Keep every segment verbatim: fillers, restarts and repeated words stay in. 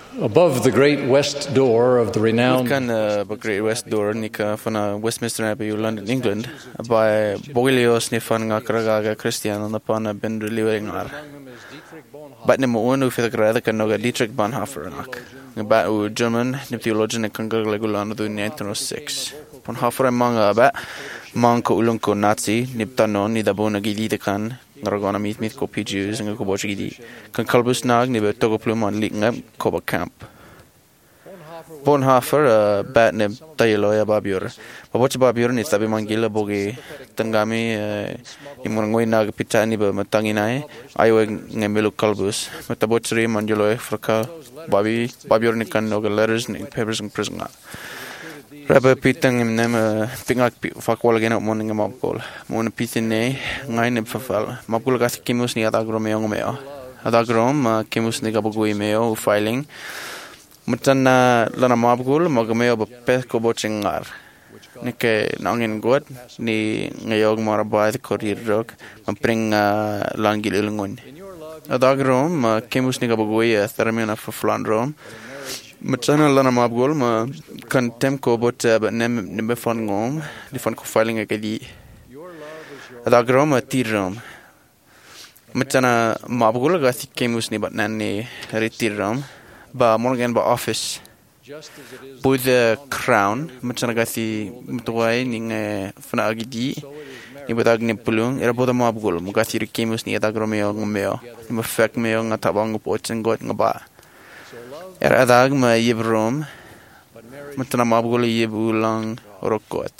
Above the great west door of the renowned kan ba great west door ni ka fana Westminster Abbey London England by Boglios ni fan nga kraga Christian na pana ben living ar but ni mo unu fi the grada kan no Dietrich Bonhoeffer nak nga ba u German ni theologian kan gaglagulan do nineteen oh six Bonhoeffer manga ba man ko ulun ko Nazi ni tanon ni dabo na gili de kan ngaragona mit mit ko P Jews nga ko bochigi kan kalbus nag ni be togo pluman linga ko ba camp Bonhoeffer uh, bat ne taylo ya babior baboch babior ni sabi mangila bogi tangami uh, imongoi nag pitani ba matanginai ayo ngemelu kalbus matabochri manjolo fraka babi babior ni kan no letters ni papers in prison Rabbi pitang im nem pingak fakwal gena morning mabkol mon pitine ngai ne fafal mabkol gas kimus ni adagro meo meo adagro ma kimus ni gabugui meo filing mutana lana mabkol magameo ba pesko bochingar nike nangin god ni ngayog marabai korir rok mampring langil ilungun adagro ma kimus ni gabugui thermina faflandrom Machana lana mabgol ma kan temko bot ba nem nem fon ngom di fon ko filing akadi adagrom atirom machana mabgol ga sikemus ni bat nan ni retiram ba morgan ba office with the crown machana ga si mtuai ni fna agidi ni badag ni pulung era boda mabgol mo ga si kemus ni adagrom yo ngomeo ni fek meo ngatabang po chengot ngaba Era adag ma yibrom matna mabgol yibulang rokot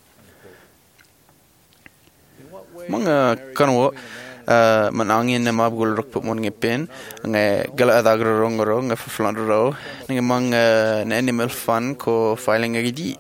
mga kanwo uh, manangin na mabgol rokpot mon ngepen nge gala adag rong rong nge flan ro nge mang uh, na animal fun ko filing agidi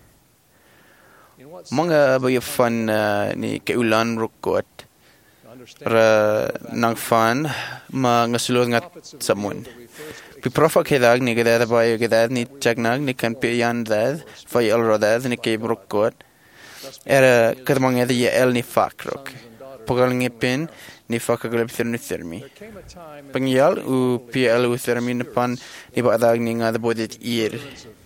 mga ba fun uh, ni keulan rokot ra nang fun ma ngasulod ngat samun Pi profa kedag ni gedad ba gedad ni chagnag ni kan piyan dad fa yel rodad ni ke brokot era kadmang edi el ni fakrok pogal ni pen ni fakagleb therni thermi pangyal u pl u thermi ni pan ni badag ni ngad bodet ir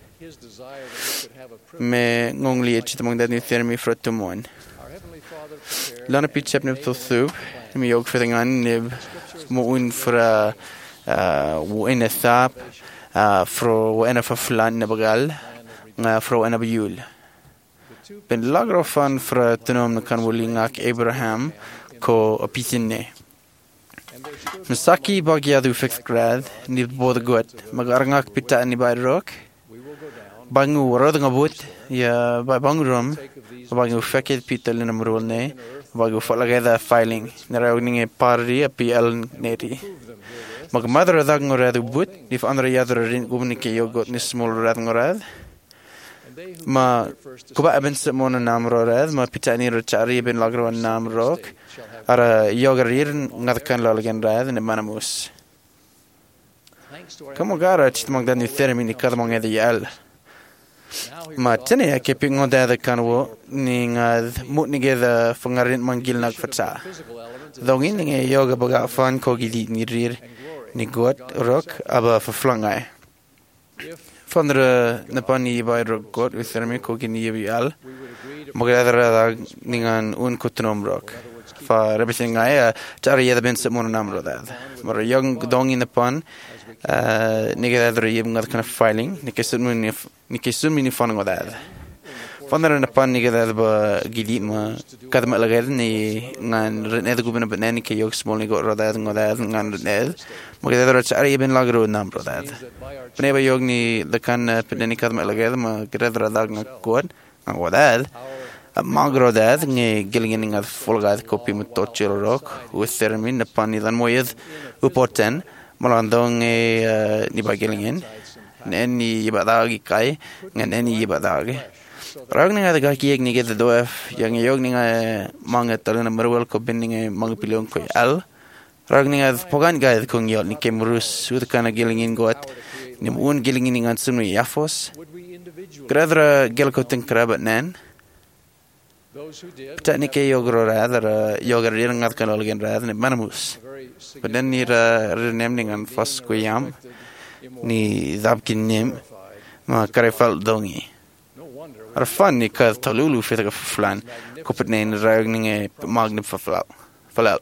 me ngongli et tamang dad ni thermi frotumon lana pitchep ni thuth mi yog fithingan ni mo un fra uh wena thap uh fro wena flan nabagal nga fro wena biul ben lagro fan fra tenom kan wolingak Abraham ko apisine Masaki bagyadu fifth grade ni bod god magarangak pita ni bayrok bangu rod ngabut ya ba bangrum bangu faked pita le namrol ne bangu falagada filing narawning party apl neti Mag mother dag ngorad but if andere yadre rin gumnike yogot ni small rad ngorad ma kuba ben semona namrorad ma pitani rochari ben lagro namrok ara yogarir ngadkan lolgen rad ne manamus Como gara chitmang dan ni thermi ni kadmang edi yal ma tene ke pingo da da kanwo ni ngad mut ni geda fangarin mangil nag fatsa dongin ni yoga baga fan ko gidi ni rir ni god rock aber verflangai von der napani bei rock god with thermi ko gini yal magradra da ningan un kutnom rock fa rebisingai tari yada ben semon namro da mar young dong in the pan uh nigadra yim ngad kana filing nikesun ni nikesun ni fan ngad Vandera na pan ni gada ba gili ma kada ma lagad ni ngan rened gubna ba nani ke yok small ni go rodad ngodad ngan rened mo gada ro chari ben lagro nam rodad bne ba yok ni the kan pedani kada ma lagad ma gada rodag na god ngodad magro dad ni gilingen ngat folgad kopi mo tochel rock with termin na pan ni dan moyed upoten malandong ni ba gilingen neni ibadagi kai ngan neni ibadagi Ragninga the gaki ni get the doef yang yogninga manga talana marwal ko bendinga mang pilong ko al Ragninga pogan guy the kung yot ni kemrus with kana gilingin got ni un gilingin ngan sunu yafos gradra gelko tin krabat nan Technique yogro rather yoga ngat kan olgen rather ni manamus but then ni ra renaming an fas ko yam ni dabkin nim ma kare fal dongi ar fan ni ka talulu fitga flan kopet ne ragning e magnum fal falal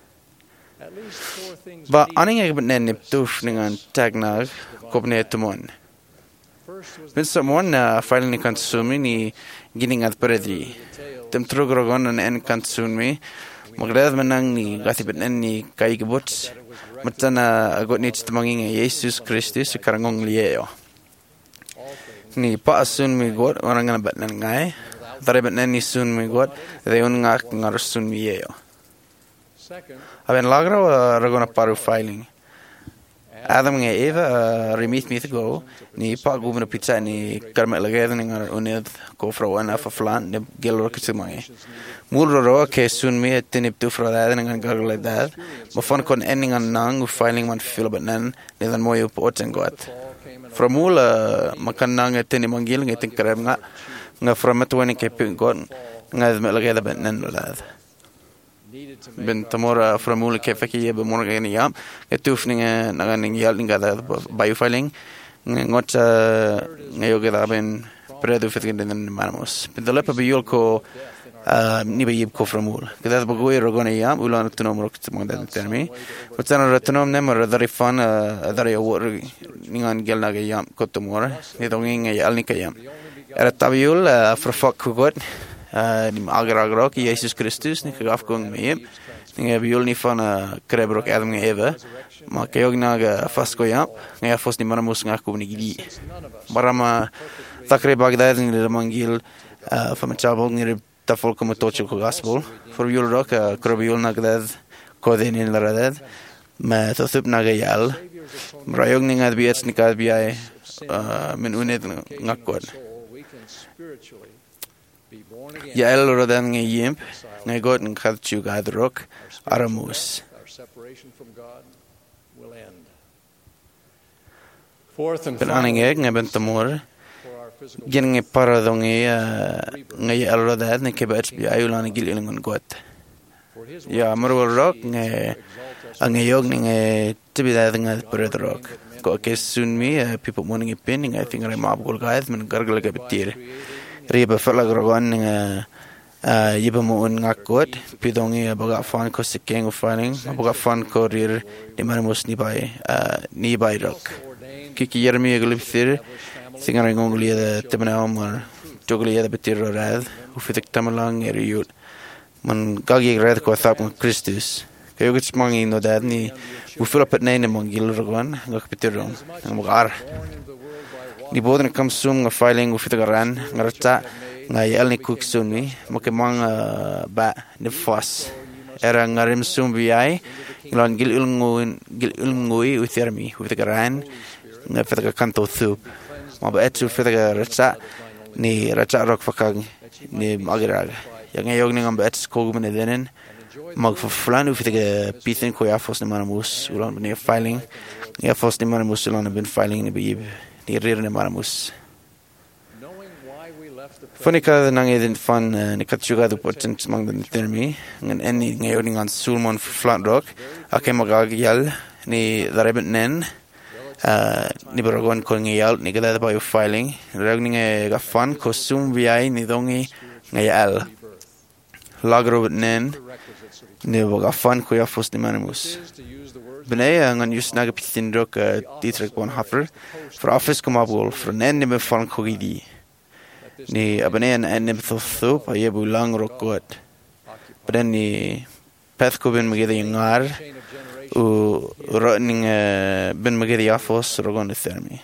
ba aning e ben ne tuf ningan tagnag kopne tumon ben someone filing ni consumi ni gining at peredi tem trogrogon an en consumi magdad manang ni gasibet ni kai gebuts matana agot ni tmanging Jesus Christus karangong lieo ni pa asun mi god orang ngana bat ngai tare bet ni sun mi god de un ngak ngar sun mi lieo aben lagra ragona paru filing Adam nge Eva remit mi go ni pa gubna pizza ni karmet laged ngar uned ko froan af flan de gelor kitmai mulro ro ke sun mi tinip tu froda ngar garledad ma fon kon ending an nang filing man fil but nan ne dan moyo poten got formula makan nang tini mangil nge tin krem nga nga framet wani ke got nga me laged bet nan lad ben tamora formula ke faki be morga ni yam etufninga naganing yal ninga da biofiling ngot ngayoge da ben predu fitgen den manamos ben lepa be yolko ni be yib ko formula kada bagoi rogona yam ulan tunom rok tmang da termi utana ratnom nem radari fan adari wor ningan gelna ge yam ko tumora ni donging yal ni kayam era tabiul frfak got ni agra ki Jesus Christus ni gaf kong me ni biol ni van krebrok Adam nge Eva ma kayog na ga fasko yap nga fos ni maramus nga ko ni gidi marama takre bagdad ni mangil fam chabog ni tafol ko motocho ko gospel for biol rock krobiol na gdad ko den in radad ma tosup na ga yal rayog ni nga biets ni ka biay min unet ngakot Ya el rodan nge yimp nge god ng khatchu gadrok aramus ben aning eg nge ben tamor gen nge paradong nge nge el rodan nge kebach bi ayulan gil ilingon god ya marwal rock nge nge yog nge tibida nge paradrok ko ke sunmi people morning pinning I think I mabgol gaid men gargal ke betir riba falag rogan nga yiba mo un ngakot pidongi baga fan ko sikeng faning baga fan ko rir di manamos ni bai ni bai rock kiki yermi glipsir singar ngongli da temna omar jogli da betir rad u fitek tamalang eriut man gagi red ko thap Christus kayo gits mangi no dad ni u fill up at nine mongil rogan ngak betir rom ngagar ni bodna kam sum nga filing u fitagaran ngarta nga yel ni cook sum ni mokemang ba ni fos era ngarim sum biai nglan gil ilngu gil ilngui u thermi u fitagaran nga fitaga kanto thup ma ba etu fitagarata ni rata rock fakang ni magrag yang ayog ni ngam ba et ko gumne denen mag flan u fitaga pithen ko ya fos ni manamus ulan ni filing ya fos ni manamus ulan bin filing ni bib ni rir ni maramus Fonika nang edin fan ni katsuga du potent mang den termi ngan enni ngayoning an sulmon flat rock ake magag yal ni dareben nen ni baragon ko ngayal ni gada ba filing ragning e ga fan ko sum vi ni dongi ngayal lagro nen ni ga fan ko ya fos ni manamus Benaya ngan yus naga pitindrok titrek bon haffer for office komabul for nen ni fan ko gidi ni abane en en thotho pa yebu lang rokot ben ni path ko ben magede ngar u running ben magede afos rogon thermi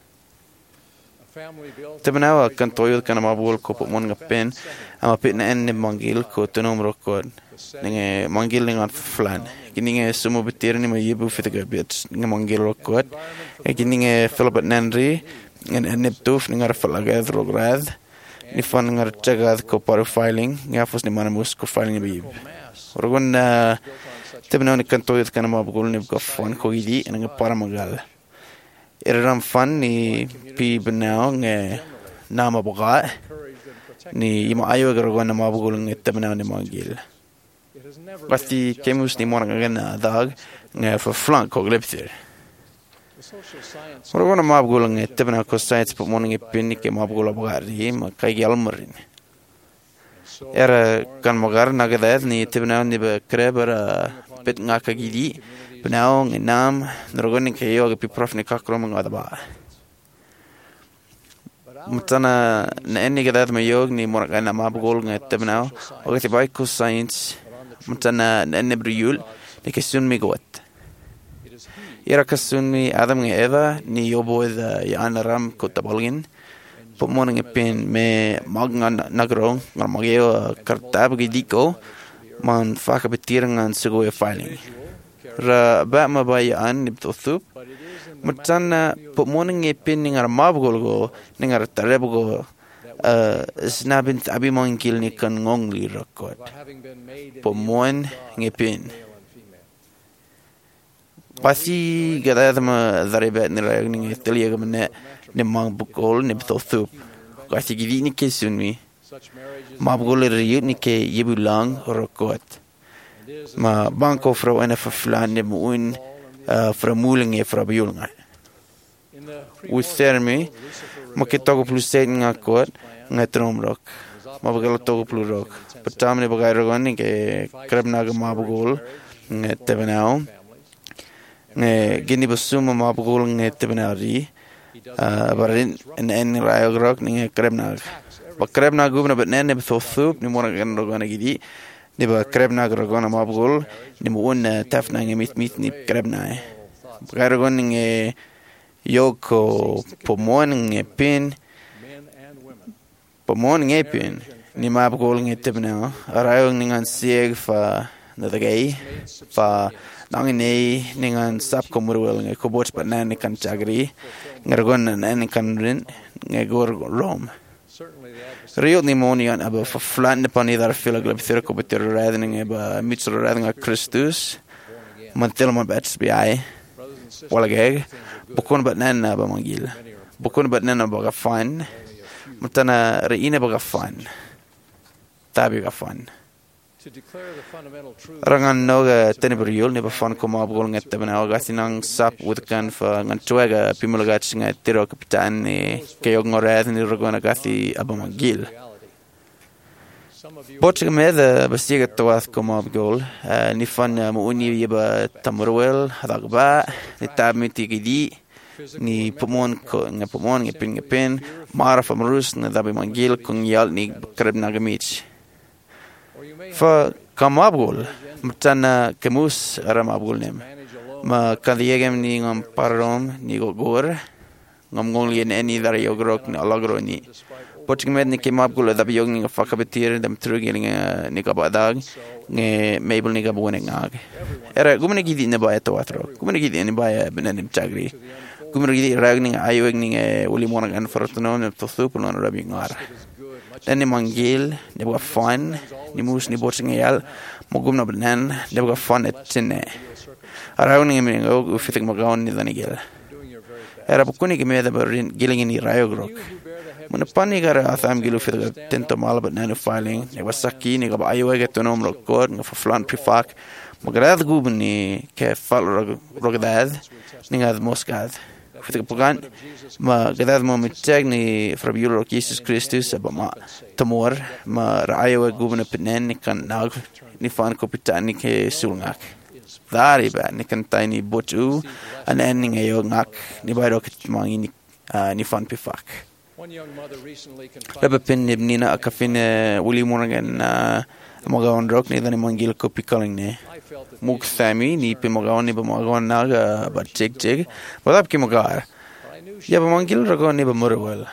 tabanawa kan toyol kan mabul ko po mon ngapen ama pit na en mangil ko tunom rokot ninge mangil ningan flan kininge sumo betir ni mayebu fitaga bit ninge mangil rokot e kininge philip nandri en en tuf ningar falaga rograd ni fan ngar chagad ko par filing ngafos ni manamus ko filing bi rogon tabanawa ni kan toyol kan mabul ni ko fan ko idi ninge para magal Eram fan ni pi benau nge nama boga ni ima ayo garwan nama bugul nge tabna ni mangil pasti kemus ni morang ngena dag nge for flank ko glepsir Morogona mabgul nge tebna ko science po morning ipin ke mabgul abgari ma kai almarin. Era kan mogar nagad ni tebna ni be kreber pet ngaka gidi benau ngenam nrogon ke yo ke prof ni kakrom ngadaba. Mutana na enni gadad ma yog ni moragana mabgul nge tebna o ke bai ko science mutana na enni briul ni ke sun mi got. Ira kasunmi Adam nge Eva ni yobo ida yan ram kotabalgin po mo nge pin me magngan nagro ngar mageo kartab gidiko man faka betirangan sugo e filing ra ba ma bayan nibtothup mutana po mo nge pin ngar mabgol go ngar tareb go snabin abi mangil ni kan ngongli rakot po mo nge pin pasti gadad ma daribat ni rayag ni telia gamne ni mang bukol ni betothup kasi gidi ni kesunmi mabgol riyut ni ke yebulang rokot ma banko fro ena flan ni muun framuling e frabiulnga ustermi makitogo plus set ngakot ngatromrok mabgol togo plus rok patamne bagay rogon ni ke krabna mabgol ngetebenao nge gini basuma mabgul nge tebnari barin en en rayogrok nge krebnag ba krebnag gubna bet nen ne bethosup ni mora gan rogana gidi ni ba krebnag rogana mabgul ni muun tafna nge mit mit ni krebna ba rogon nge yoko pomon nge pin pomon nge pin ni mabgul nge tebna rayog ngan sieg fa nadagay fa nangini ningan sap komurwel nge koboch panan ni kan chagri ngargon nan kan rin nge gor rom riot ni monian aba fa flan ne pani dar fila glab thir ko beter radning aba mitro rading a Christus mantel ma bats bi ai walageg bukon batnan aba mangil bukon batnan aba gafan mutana reina aba gafan tabi gafan rangan noga teniburiul ni bafan ko mabgol ngette bana ga sinang sap witkan fa ngan tuega pimulagat singa tiro kapitan ni kayog ngorad ni rogona gati abamagil Bochig meda basiga tawath ko mabgol ni fan muuni yeba tamruel hadagba ni tabmiti gidi ni pomon ko nga pomon ngepin ngepin maraf amrus na dabi mangil kung yal ni kreb nagamich fa kamabgol mtana kemus ramabgol nem ma kadiegem ni ngam parom ni gogor ngam ngolien eni dar yogrok ni alagro ni pochmed ni kemabgol da biyog ni fakabetir dem trugel ni kabadag nge mabel ni gabone ngag era gumne gidi ne ba eto atro gumne gidi ni ba benem chagri gumne gidi ragni ayog ni uli mona gan fortno ne tosup no rabi ngar Nani mangil, ne buka fun, ni mus ni botsing yal, mogum na banan, ne buka fun et tine. Araw ni ngemi ngog ufitik magawan ni danigil. Era bukuni kemi ada barin giling ni rayogrok. Muna pani gara atham gilu fitik tento malabat nanu filing, ne wasaki ni gaba ayo ege tonom rokod, nga faflan pifak, magarad guben ni ke fal rogadad, ni ngad moskad. Fitik pugan ma gadad mo mitag ni frabiulo Jesus Christus aba ma tamor ma raayo gubna penen ni kan nag ni fan ko pitani ke sulngak dari ba ni kan tiny botu an ending ayo ngak ni bayro kit mangi ni ni fan pifak laba pin nibnina akafin uli morgan magawan rock ni dani mangil ko pikaling ni muk sami ni pe magawan ni ba magawan naga ba chek chek badap ki magar ya ba mangil ragon ni ba morwal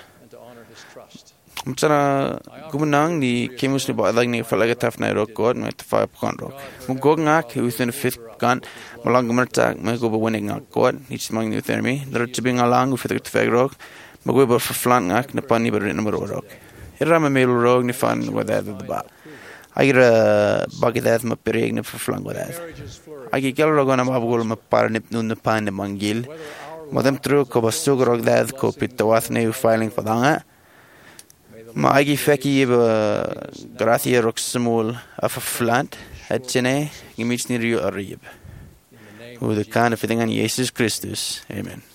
mutana gumenang ni kemus ni ba adag ni falaga tafna rock god no five kan rock mugog ngak within fifth kan malang gumerta me go ba winning ngak god ni smang ni thermi dar tibing alang with the fag rock magwe ba flan ngak na pani ba rin number rock irama mel rock ni fan with that the ba Agira bagidad ma pereg na flang wadad. Agi kel rogona mabgol ma parnip nun na pan na mangil. Madam tru ko basug rogdad ko pitawath na filing fadanga. Ma agi feki ba gracia roxmul af flant at chene gimich ni rio arib. With the kind of thing on Jesus Christus. Amen.